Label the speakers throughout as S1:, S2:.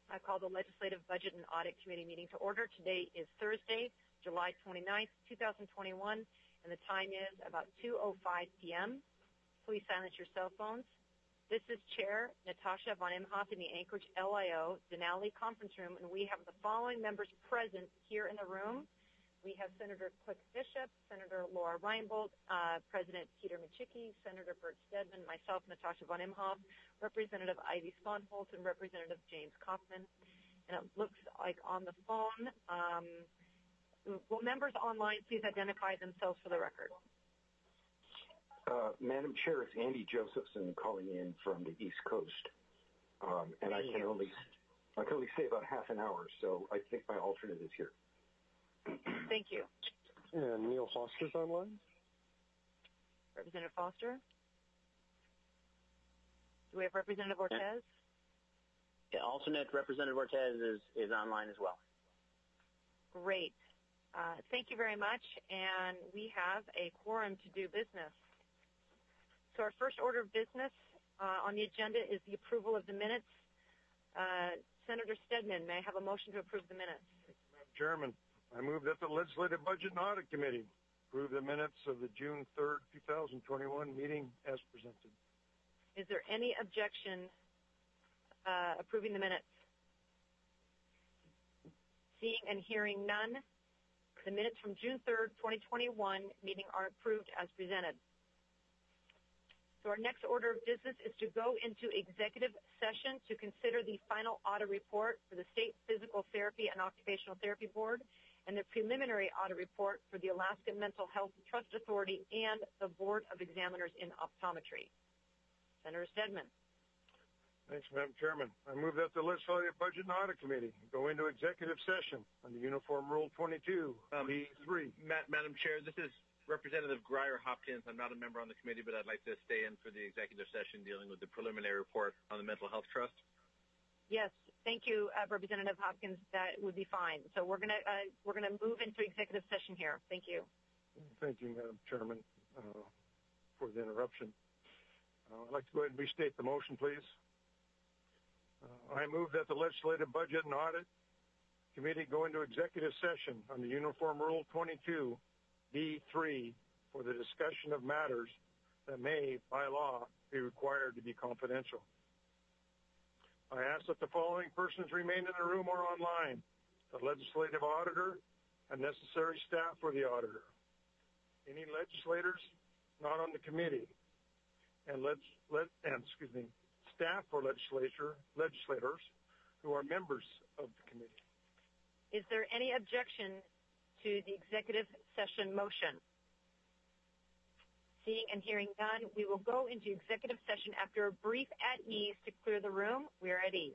S1: I call the Legislative Budget and Audit Committee meeting to order. Today is Thursday, July 29th, 2021, and the time is about 2:05 p.m. Please silence your cell phones. This is Chair Natasha von Imhoff in the Anchorage LIO Denali Conference Room, and we have the following members present here in the room. We have Senator Cliff Bishop, Senator Laura Reinbold, President Peter Micciche, Senator Bert Stedman, myself, Natasha von Imhoff, Representative Ivy Sponholz, and Representative James Kaufman. And it looks like on the phone, will members online please identify themselves for the record?
S2: Madam Chair, it's Andy Josephson calling in from the East Coast. And I can only stay about half an hour, so I think my alternate is here.
S1: Thank you.
S3: And Neil Foster's online.
S1: Representative Foster? Do we have Representative Ortez?
S4: Yeah, alternate Representative Ortez is online as well.
S1: Great. Thank you very much. And we have a quorum to do business. So our first order of business on the agenda is the approval of the minutes. Senator Stedman, may I have a motion to approve the minutes?
S5: Madam Chairman, I move that the Legislative Budget and Audit Committee approve the minutes of the June 3rd, 2021 meeting as presented.
S1: Is there any objection approving the minutes? Seeing and hearing none, the minutes from June 3rd, 2021 meeting are approved as presented. So our next order of business is to go into executive session to consider the final audit report for the State Physical Therapy and Occupational Therapy Board and the preliminary audit report for the Alaska Mental Health Trust Authority and the Board of Examiners in Optometry. Senator Stedman.
S5: Thanks, Madam Chairman. I move that the Legislative Budget and Audit Committee go into executive session under Uniform Rule 22, B3.
S6: Madam Chair, this is Representative Grier-Hopkins. I'm not a member on the committee, but I'd like to stay in for the executive session dealing with the preliminary report on the Mental Health Trust.
S1: Yes, thank you, Representative Hopkins. That would be fine. So we're gonna move into executive session here. Thank you.
S5: Thank you, Madam Chairman, for the interruption. I'd like to go ahead and restate the motion, please. I move that the Legislative Budget and Audit Committee go into executive session under Uniform Rule 22, B3, for the discussion of matters that may, by law, be required to be confidential. I ask that the following persons remain in the room or online: the legislative auditor and necessary staff for the auditor, any legislators not on the committee, and staff for legislators who are members of the committee.
S1: Is there any objection to the executive session motion? Seeing and hearing none, we will go into executive session after a brief at ease to clear the room. We are at ease.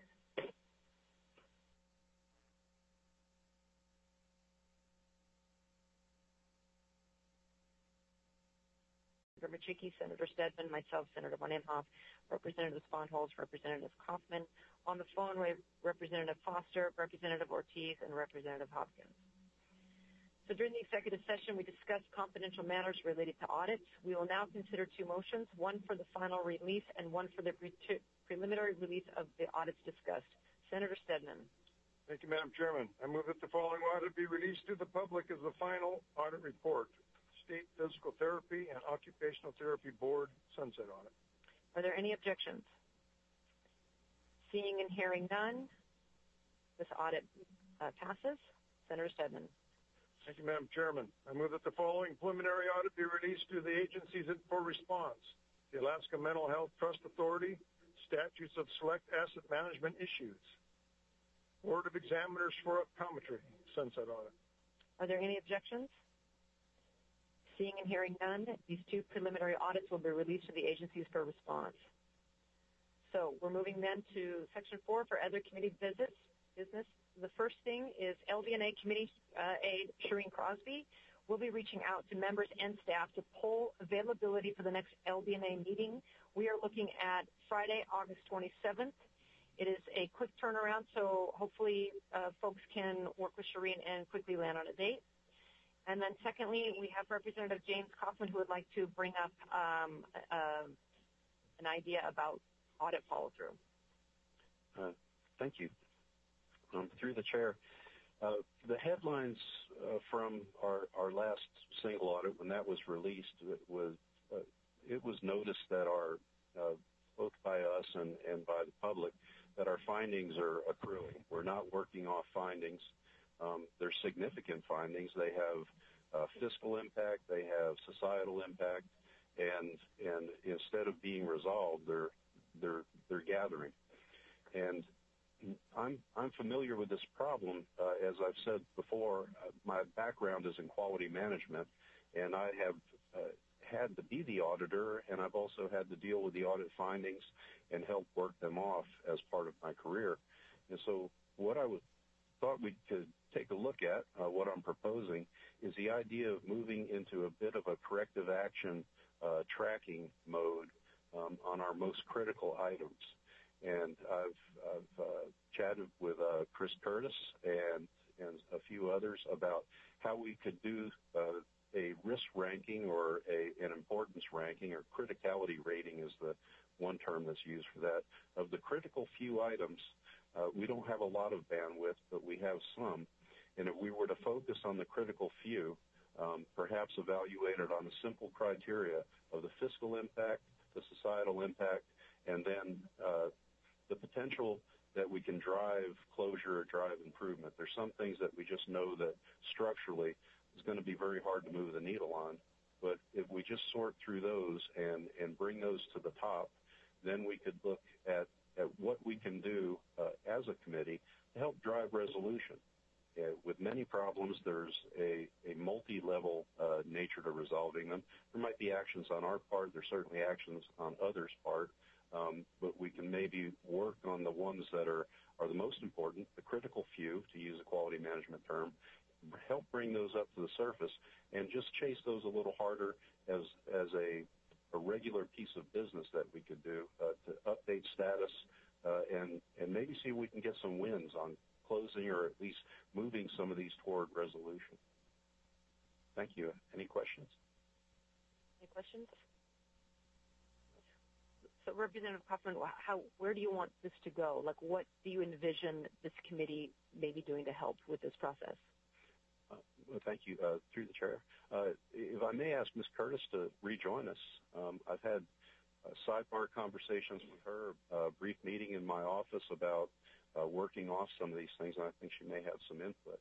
S1: Senator Micciche, Senator Stedman, myself, Senator von Imhoff, Representative Sponholz, Representative Kaufman. On the phone, we have Representative Foster, Representative Ortiz, and Representative Hopkins. So during the executive session, we discussed confidential matters related to audits. We will now consider two motions, one for the final release and one for the preliminary release of the audits discussed. Senator Stedman.
S5: Thank you, Madam Chairman. I move that the following audit be released to the public as the final audit report: State Physical Therapy and Occupational Therapy Board Sunset Audit.
S1: Are there any objections? Seeing and hearing none, this audit passes. Senator Stedman.
S5: Thank you, Madam Chairman. I move that the following preliminary audit be released to the agencies for response: the Alaska Mental Health Trust Authority, Statutes of Select Asset Management Issues, Board of Examiners for Optometry, Sunset Audit.
S1: Are there any objections? Seeing and hearing none, these two preliminary audits will be released to the agencies for response. So we're moving then to Section 4 for other committee business. The first thing is LDNA Committee Aide Shireen Crosby will be reaching out to members and staff to poll availability for the next LDNA meeting. We are looking at Friday, August 27th. It is a quick turnaround, so hopefully folks can work with Shireen and quickly land on a date. And then secondly, we have Representative James Kaufman who would like to bring up an idea about audit follow-through.
S3: Thank you.
S7: Through the chair, the headlines from our last single audit, when that was released, it was noticed that both by us and by the public, that our findings are accruing. We're not working off findings. They're significant findings. They have fiscal impact. They have societal impact, and instead of being resolved, they're gathering. And I'm familiar with this problem. As I've said before, my background is in quality management, and I have had to be the auditor, and I've also had to deal with the audit findings and help work them off as part of my career. And so what I thought we could take a look at, what I'm proposing, is the idea of moving into a bit of a corrective action tracking mode on our most critical items. And I've chatted with Chris Curtis and a few others about how we could do a risk ranking or an importance ranking, or criticality rating is the one term that's used for that. Of the critical few items, we don't have a lot of bandwidth, but we have some. And if we were to focus on the critical few, perhaps evaluate it on a simple criteria of the fiscal impact, the societal impact, and then the potential that we can drive closure or drive improvement. There's some things that we just know that structurally is going to be very hard to move the needle on. But if we just sort through those and bring those to the top, then we could look at what we can do as a committee to help drive resolution. With many problems, there's a multi-level nature to resolving them. There might be actions on our part. There's certainly actions on others' part. But we can maybe work on the ones that are the most important, the critical few, to use a quality management term, help bring those up to the surface, and just chase those a little harder as a regular piece of business that we could do to update status and maybe see if we can get some wins on closing or at least moving some of these toward resolution. Thank you. Any questions?
S1: Any questions? So, Representative Kaufman, where do you want this to go? Like, what do you envision this committee maybe doing to help with this process?
S7: Well, thank you. Through the chair, if I may ask Ms. Curtis to rejoin us. I've had sidebar conversations with her, a brief meeting in my office about working off some of these things, and I think she may have some input.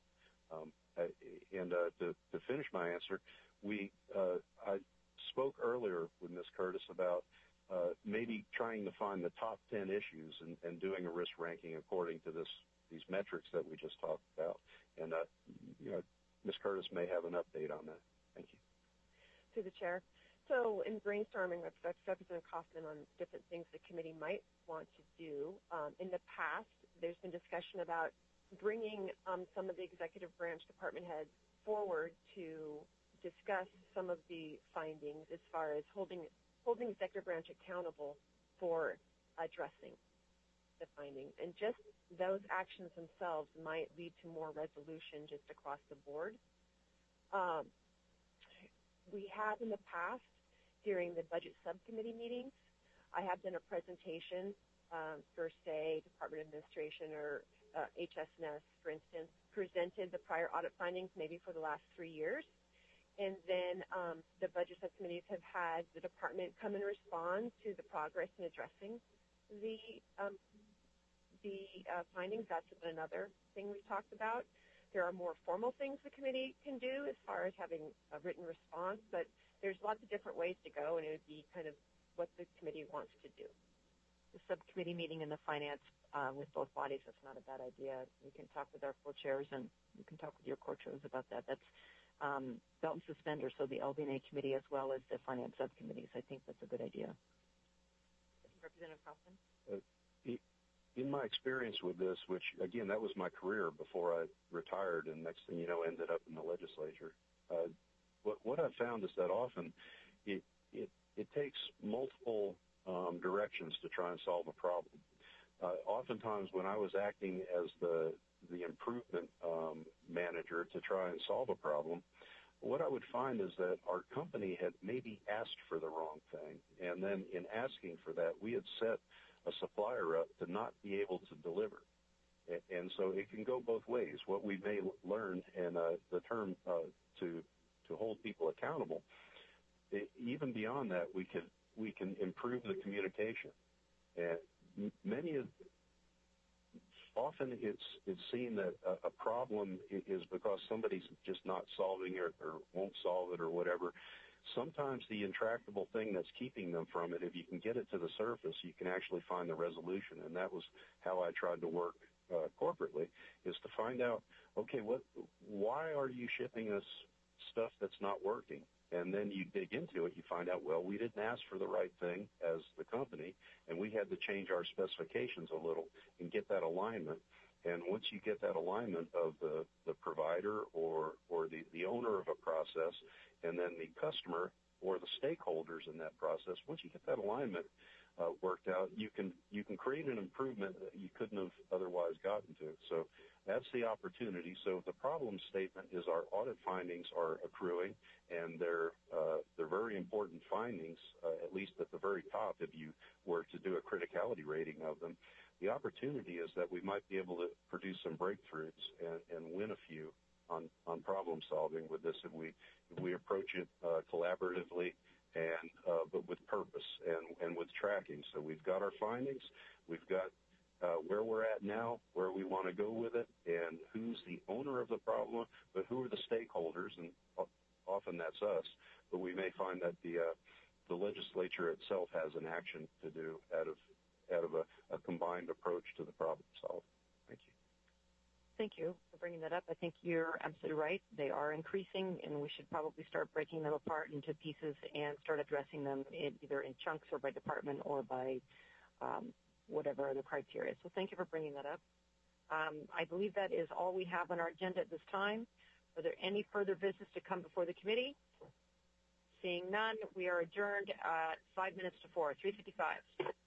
S7: To finish my answer, I spoke earlier with Ms. Curtis about maybe trying to find the top 10 issues and doing a risk ranking according to these metrics that we just talked about. And Ms. Curtis may have an update on that. Thank you.
S8: Through the chair. So in brainstorming with Representative Kaufman on different things the committee might want to do, in the past there's been discussion about bringing some of the executive branch department heads forward to discuss some of the findings as far as holding executive branch accountable for addressing the findings. And just those actions themselves might lead to more resolution just across the board. We have in the past, during the budget subcommittee meetings, I have done a presentation for, say, Department of Administration or HSNS, for instance, presented the prior audit findings maybe for the last 3 years. And then the budget subcommittees have had the department come and respond to the progress in addressing the findings. That's another thing we've talked about. There are more formal things the committee can do as far as having a written response, but there's lots of different ways to go, and it would be kind of what the committee wants to do.
S1: The subcommittee meeting in the finance with both bodies, that's not a bad idea. We can talk with our co-chairs, and you can talk with your co-chairs about that. That's belt and suspenders, so the LB&A committee as well as the finance subcommittees. I think that's a good idea. Representative Kaufman?
S7: In my experience with this, which, again, that was my career before I retired and next thing you know ended up in the legislature, what I've found is that often it takes multiple directions to try and solve a problem. Oftentimes when I was acting as the improvement manager to try and solve a problem, what I would find is that our company had maybe asked for the wrong thing, and then in asking for that, we had set a supplier up to not be able to deliver. And so it can go both ways. What we may learn, and the term to hold people accountable, even beyond that, we can improve the communication. And often it's seen that a problem is because somebody's just not solving it or won't solve it or whatever. Sometimes the intractable thing that's keeping them from it, if you can get it to the surface, you can actually find the resolution. And that was how I tried to work corporately, is to find out, okay, why are you shipping us stuff that's not working? And then you dig into it, you find out, well, we didn't ask for the right thing as the company, and we had to change our specifications a little and get that alignment. And once you get that alignment of the provider or the owner of a process, and then the customer or the stakeholders in that process, once you get that alignment worked out, you can create an improvement that you couldn't have otherwise gotten to. So that's the opportunity. So the problem statement is our audit findings are accruing, and they're very important findings, at least at the very top if you were to do a criticality rating of them. The opportunity is that we might be able to produce some breakthroughs and win a few on problem solving with this if we approach it collaboratively and but with purpose and with tracking. So we've got our findings, we've got where we're at now, where we want to go with it, and who's the owner of the problem, but who are the stakeholders, and often that's us. But we may find that the legislature itself has an action to do out of a combined approach to the problem solving. Thank you.
S1: Thank you for bringing that up. I think you're absolutely right. They are increasing, and we should probably start breaking them apart into pieces and start addressing them either in chunks or by department or by whatever other criteria. So thank you for bringing that up. I believe that is all we have on our agenda at this time. Are there any further business to come before the committee? Seeing none, we are adjourned at 5 minutes to 4, 3:55.